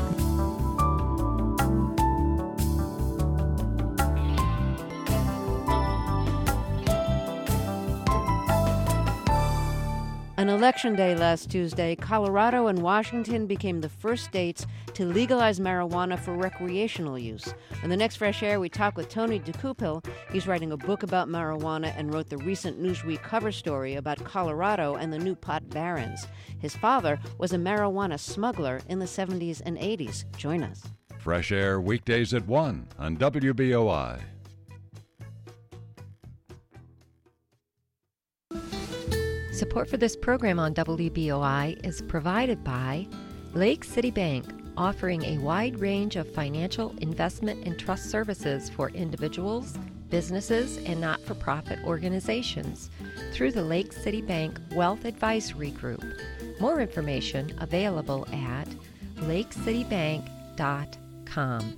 On Election Day last Tuesday, Colorado and Washington became the first states to legalize marijuana for recreational use. On the next Fresh Air, we talk with Tony DeCupil. He's writing a book about marijuana and wrote the recent Newsweek cover story about Colorado and the new pot barons. His father was a marijuana smuggler in the seventies and eighties. Join us. Fresh Air weekdays at one on W B O I. Support for this program on W B O I is provided by Lake City Bank, offering a wide range of financial investment and trust services for individuals, businesses, and not-for-profit organizations through the Lake City Bank Wealth Advisory Group. More information available at lake city bank dot com.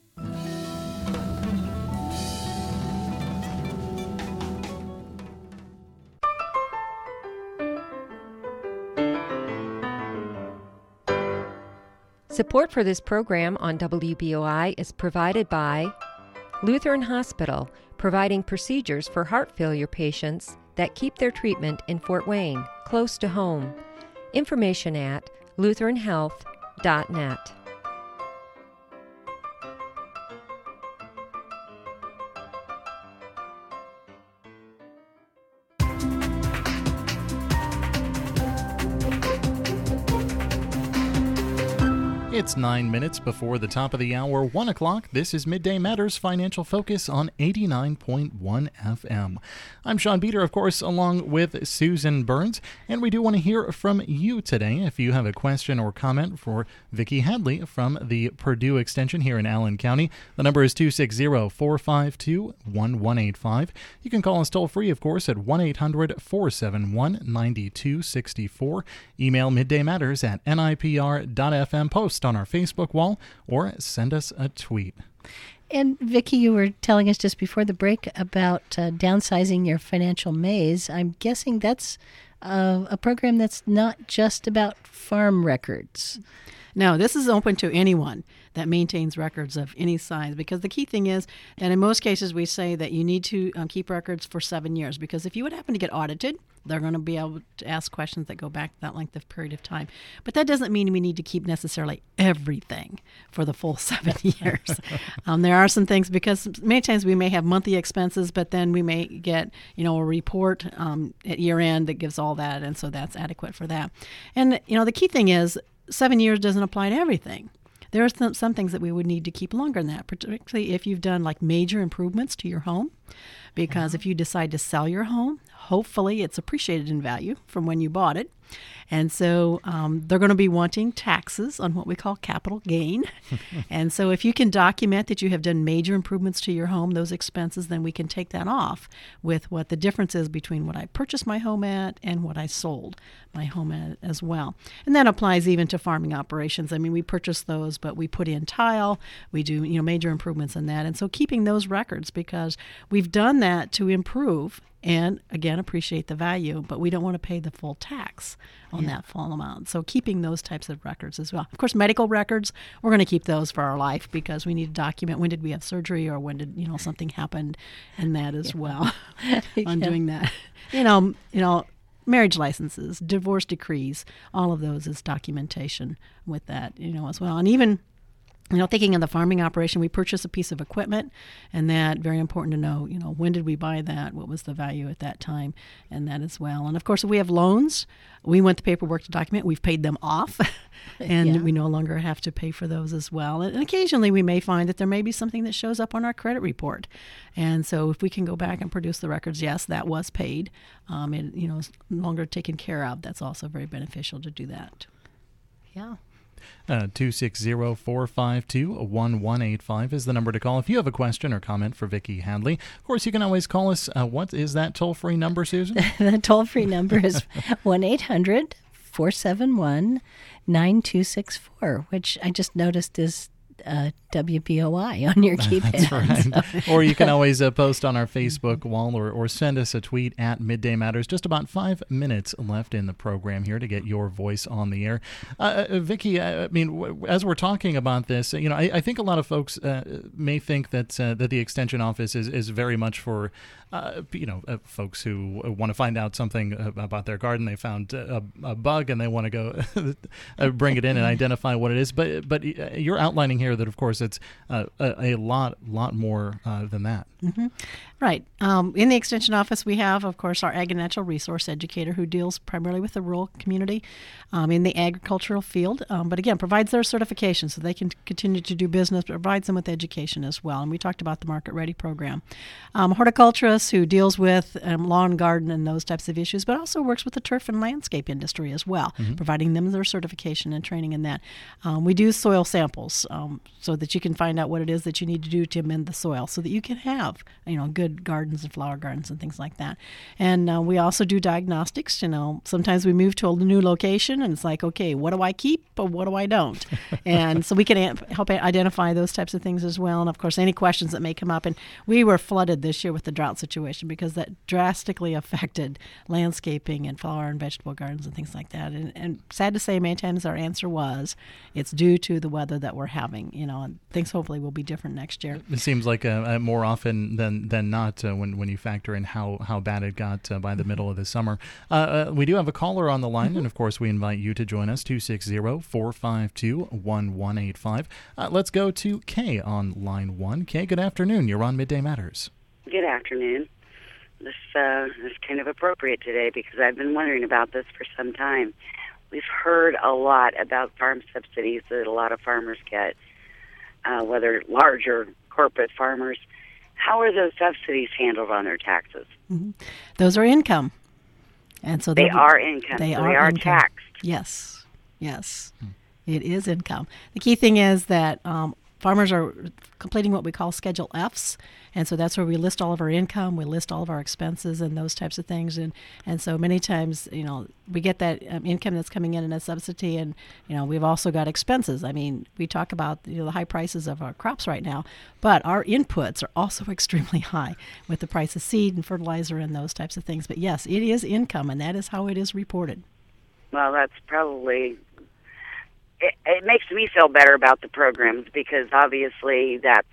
Support for this program on W B O I is provided by Lutheran Hospital, providing procedures for heart failure patients that keep their treatment in Fort Wayne, close to home. Information at lutheran health dot net. It's nine minutes before the top of the hour, one o'clock. This is Midday Matters Financial Focus on eighty-nine point one F M. I'm Sean Beater, of course, along with Susan Burns, and we do want to hear from you today. If you have a question or comment for Vicki Hadley from the Purdue Extension here in Allen County, the number is two six zero, four five two, one one eight five. You can call us toll-free, of course, at one eight hundred, four seven one, nine two six four. Email middaymatters at N I P R dot F M. Post on our Facebook wall or send us a tweet. And Vicki, you were telling us just before the break about uh, downsizing your financial maze. I'm guessing that's uh, a program that's not just about farm records. No, this is open to anyone that maintains records of any size, because the key thing is, and in most cases we say that you need to um, keep records for seven years, because if you would happen to get audited, they're going to be able to ask questions that go back to that length of period of time. But that doesn't mean we need to keep necessarily everything for the full seven years. um, there are some things, because many times we may have monthly expenses, but then we may get, you know, a report um, at year end that gives all that, and so that's adequate for that. And, you know, the key thing is, seven years doesn't apply to everything. There are some, some things that we would need to keep longer than that, particularly if you've done like major improvements to your home. Because mm-hmm. if you decide to sell your home, hopefully it's appreciated in value from when you bought it. And so um, they're going to be wanting taxes on what we call capital gain. And so if you can document that you have done major improvements to your home, those expenses, then we can take that off with what the difference is between what I purchased my home at and what I sold my home at as well. And that applies even to farming operations. I mean, we purchase those, but we put in tile, we do, you know, major improvements in that. And so keeping those records, because we've done that to improve and, again, appreciate the value, but we don't want to pay the full tax on yeah. that full amount. So keeping those types of records as well. Of course, medical records, we're going to keep those for our life, because we need to document when did we have surgery or when did, you know, something happened, and that as yeah. well on yeah. doing that. You know, you know, marriage licenses, divorce decrees, all of those is documentation with that, you know, as well. And even, you know, thinking of the farming operation, we purchase a piece of equipment, and that, very important to know, you know, when did we buy that? What was the value at that time? And that as well. And of course, if we have loans, we want the paperwork to document. We've paid them off, and yeah. we no longer have to pay for those as well. And occasionally we may find that there may be something that shows up on our credit report. And so if we can go back and produce the records, yes, that was paid, um, and, you know, is no longer taken care of, that's also very beneficial to do that. Yeah. Uh, two six zero, four five two, one one eight five is the number to call if you have a question or comment for Vicki Hadley. Of course, you can always call us. Uh, what is that toll-free number, Susan? The toll-free number is one eight hundred, four seven one, nine two six four, which I just noticed is uh, W B O I on your keypad. That's right. So. Or you can always uh, post on our Facebook wall, or, or send us a tweet at Midday Matters. Just about five minutes left in the program here to get your voice on the air. Uh, uh, Vicki, I mean, w- as we're talking about this, you know, I, I think a lot of folks uh, may think that uh, that the Extension Office is, is very much for, uh, you know, uh, folks who want to find out something about their garden. They found a, a bug and they want to go bring it in and identify what it is. But but you're outlining here that, of course, it's uh, a, a lot, lot more uh, than that. Mm-hmm. Right. Um, in the Extension Office, we have, of course, our Ag and Natural Resource Educator, who deals primarily with the rural community um, in the agricultural field, um, but again, provides their certification so they can continue to do business, but provides them with education as well. And we talked about the Market Ready program. Um, horticulturist, who deals with um, lawn, garden, and those types of issues, but also works with the turf and landscape industry as well, mm-hmm. providing them their certification and training in that. Um, we do soil samples um, so that you can find out what it is that you need to do to amend the soil so that you can have, you know, good gardens and flower gardens and things like that. And uh, we also do diagnostics. You know, sometimes we move to a new location and it's like, okay, what do I keep or what do I don't? And so we can a- help identify those types of things as well. And of course, any questions that may come up. And we were flooded this year with the drought situation because that drastically affected landscaping and flower and vegetable gardens and things like that. And, and sad to say, many times our answer was it's due to the weather that we're having, you know, and things hopefully will be different next year. It seems like uh, uh, more often than, than not uh, when, when you factor in how, how bad it got uh, by the middle of the summer. Uh, uh, we do have a caller on the line, mm-hmm. and of course we invite you to join us, two six zero, four five two, one one eight five. Uh, let's go to Kay on line one. Kay, good afternoon. You're on Midday Matters. Good afternoon. This uh, is kind of appropriate today because I've been wondering about this for some time. we've heard a lot about farm subsidies that a lot of farmers get, uh, whether large or corporate farmers. How are those subsidies handled on their taxes? Mm-hmm. Those are income. And so they be, are income. They so are, they are income. taxed. Yes, yes. Hmm. It is income. The key thing is that um, farmers are completing what we call Schedule Fs, and so that's where we list all of our income, we list all of our expenses and those types of things, and, and so many times, you know, we get that um, income that's coming in in a subsidy, and, you know, we've also got expenses. I mean, we talk about, you know, the high prices of our crops right now, but our inputs are also extremely high with the price of seed and fertilizer and those types of things. But yes, it is income, and that is how it is reported. Well, that's probably... It, it makes me feel better about the programs because obviously that's,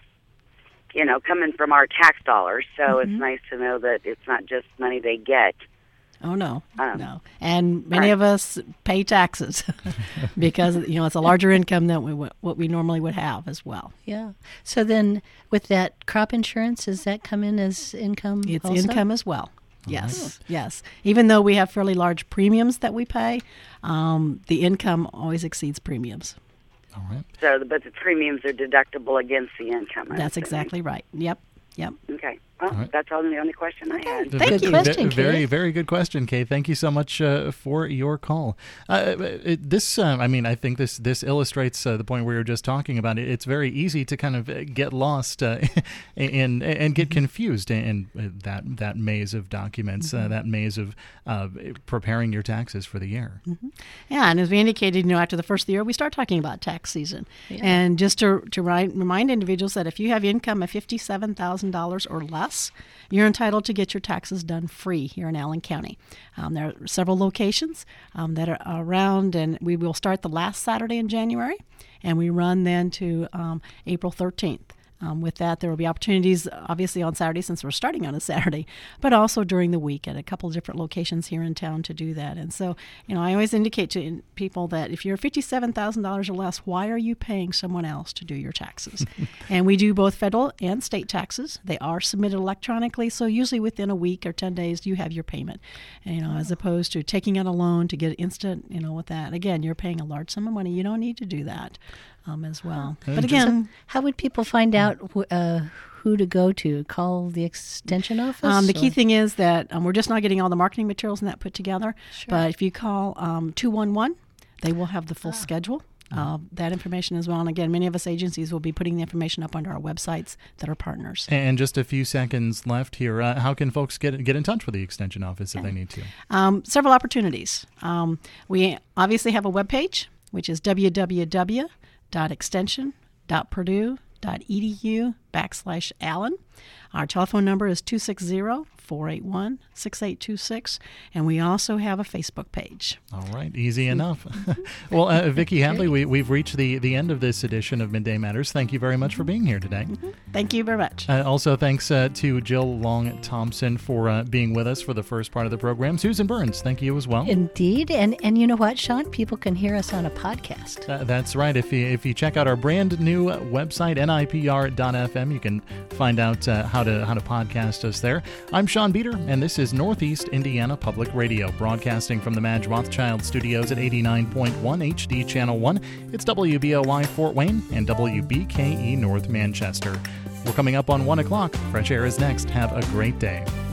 you know, coming from our tax dollars. So mm-hmm. it's nice to know that it's not just money they get. Oh, no, um, no. And many right. of us pay taxes because, you know, it's a larger income than we, what we normally would have as well. Yeah. So then with that crop insurance, does that come in as income It's also? income as well. Yes, yes. Even though we have fairly large premiums that we pay, um, the income always exceeds premiums. All right. So, but the premiums are deductible against the income. That's exactly right. Yep, yep. Okay. Well, right. that's all the only question I had. Thank v- you. Question, very, Kay. very good question, Kay. Thank you so much uh, for your call. Uh, it, this, uh, I mean, I think this this illustrates uh, the point we were just talking about. It, it's very easy to kind of get lost uh, and and get confused in that that maze of documents, mm-hmm. uh, that maze of uh, preparing your taxes for the year. Mm-hmm. Yeah, and as we indicated, you know, after the first of the year, we start talking about tax season. Yeah. And just to to remind, remind individuals that if you have income of fifty-seven thousand dollars or less, you're entitled to get your taxes done free here in Allen County. Um, there are several locations um, that are around, and we will start the last Saturday in January, and we run then to um, April thirteenth. Um, with that, there will be opportunities, obviously, on Saturday since we're starting on a Saturday, but also during the week at a couple of different locations here in town to do that. And so, you know, I always indicate to people that if you're fifty-seven thousand dollars or less, why are you paying someone else to do your taxes? And we do both federal and state taxes. They are submitted electronically, so usually within a week or ten days, you have your payment. And, you know, as opposed to taking out a loan to get instant, you know, with that. Again, you're paying a large sum of money. You don't need to do that. Um, as well. But again, so how would people find out uh, who to go to? Call the extension office? Um, the or? key thing is that um, we're just not getting all the marketing materials and that put together. Sure. But if you call um, two one one, they will have the full ah. schedule. Uh, that information as well. And again, many of us agencies will be putting the information up under our websites that are partners. And just a few seconds left here. Uh, how can folks get get in touch with the Extension Office if they need to? Um, several opportunities. Um, we obviously have a webpage, which is w w w dot extension dot purdue dot e d u backslash Allen. Our telephone number is two six zero, four eight one, six eight two six, and we also have a Facebook page. All right, easy enough. Well, uh, Vicki Hadley, we, we've reached the, the end of this edition of Midday Matters. Thank you very much for being here today. Mm-hmm. Thank you very much. Uh, also, thanks uh, to Jill Long Thompson for uh, being with us for the first part of the program. Susan Burns, thank you as well. Indeed, and and you know what, Sean? People can hear us on a podcast. Uh, that's right. If you if you check out our brand new website, N I P R dot F M, you can find out uh, how to how to podcast us there. I'm Sean Beater, and this is Northeast Indiana Public Radio, broadcasting from the Madge Rothschild Studios at eighty-nine point one H D Channel one. It's W B O Y Fort Wayne and W B K E North Manchester. We're coming up on one o'clock. Fresh Air is next. Have a great day.